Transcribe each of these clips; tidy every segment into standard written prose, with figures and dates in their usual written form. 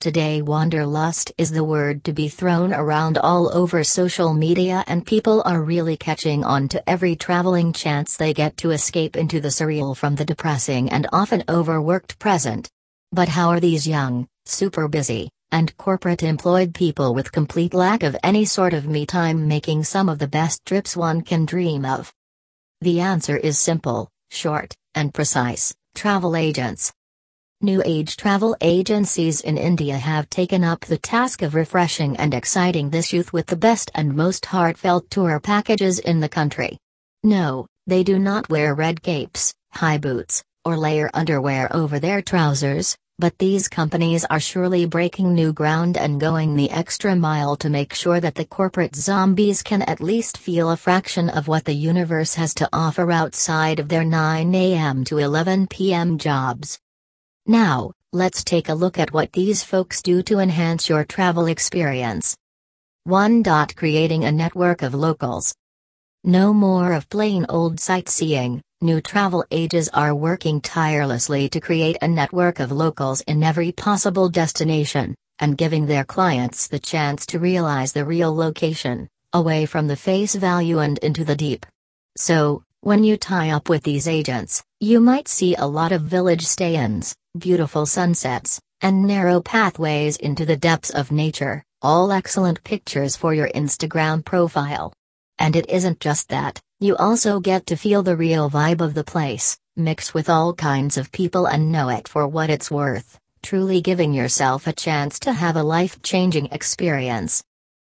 Today wanderlust is the word to be thrown around all over social media, and people are really catching on to every traveling chance they get to escape into the surreal from the depressing and often overworked present. But how are these young, super busy, and corporate employed people with complete lack of any sort of me time making some of the best trips one can dream of? The answer is simple, short, and precise: travel agents. New age travel agencies in India have taken up the task of refreshing and exciting this youth with the best and most heartfelt tour packages in the country. No, they do not wear red capes, high boots, or layer underwear over their trousers, but these companies are surely breaking new ground and going the extra mile to make sure that the corporate zombies can at least feel a fraction of what the universe has to offer outside of their 9 a.m. to 11 p.m. jobs. Now, let's take a look at what these folks do to enhance your travel experience. 1. Creating a network of locals. No more of plain old sightseeing. New travel agents are working tirelessly to create a network of locals in every possible destination, and giving their clients the chance to realize the real location, away from the face value and into the deep. So, when you tie up with these agents, you might see a lot of village stay-ins, beautiful sunsets, and narrow pathways into the depths of nature, all excellent pictures for your Instagram profile. And it isn't just that, you also get to feel the real vibe of the place, mix with all kinds of people and know it for what it's worth, truly giving yourself a chance to have a life-changing experience.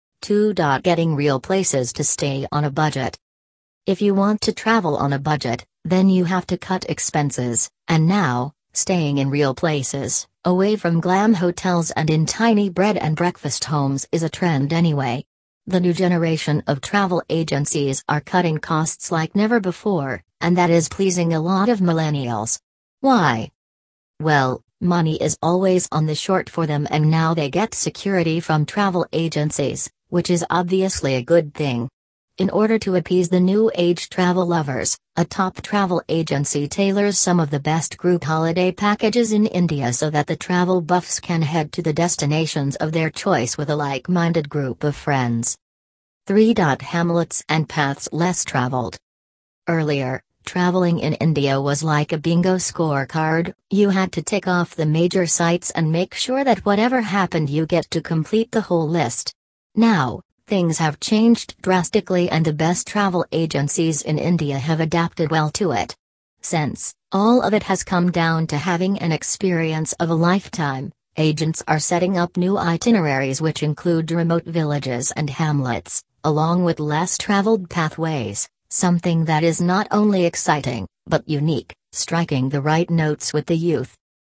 2. Getting real places to stay on a budget. If you want to travel on a budget, then you have to cut expenses, and now, staying in real places, away from glam hotels and in tiny bread and breakfast homes is a trend anyway. The new generation of travel agencies are cutting costs like never before, and that is pleasing a lot of millennials. Why? Well, money is always on the short for them, and now they get security from travel agencies, which is obviously a good thing. In order to appease the new age travel lovers, a top travel agency tailors some of the best group holiday packages in India so that the travel buffs can head to the destinations of their choice with a like-minded group of friends. 3. Hamlets and paths less traveled. Earlier, traveling in India was like a bingo scorecard. You had to tick off the major sites and make sure that whatever happened you get to complete the whole list. Now, things have changed drastically, and the best travel agencies in India have adapted well to it. Since all of it has come down to having an experience of a lifetime, agents are setting up new itineraries which include remote villages and hamlets, along with less traveled pathways, something that is not only exciting, but unique, striking the right notes with the youth.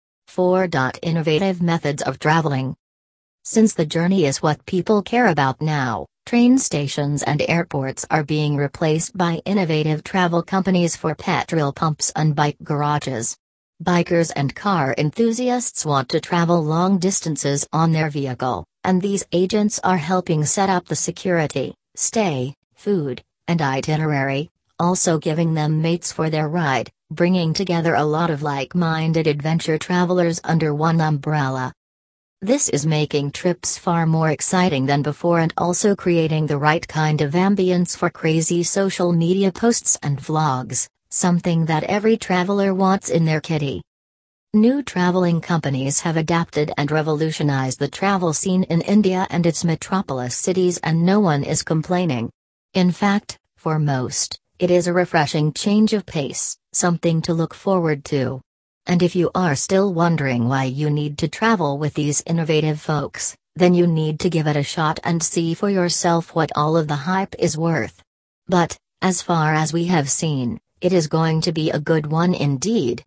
4. Innovative methods of traveling. Since the journey is what people care about now, train stations and airports are being replaced by innovative travel companies for petrol pumps and bike garages. Bikers and car enthusiasts want to travel long distances on their vehicle, and these agents are helping set up the security, stay, food, and itinerary, also giving them mates for their ride, bringing together a lot of like-minded adventure travelers under one umbrella. This is making trips far more exciting than before, and also creating the right kind of ambience for crazy social media posts and vlogs, something that every traveler wants in their kitty. New traveling companies have adapted and revolutionized the travel scene in India and its metropolis cities, and no one is complaining. In fact, for most, it is a refreshing change of pace, something to look forward to. And if you are still wondering why you need to travel with these innovative folks, then you need to give it a shot and see for yourself what all of the hype is worth. But, as far as we have seen, it is going to be a good one indeed.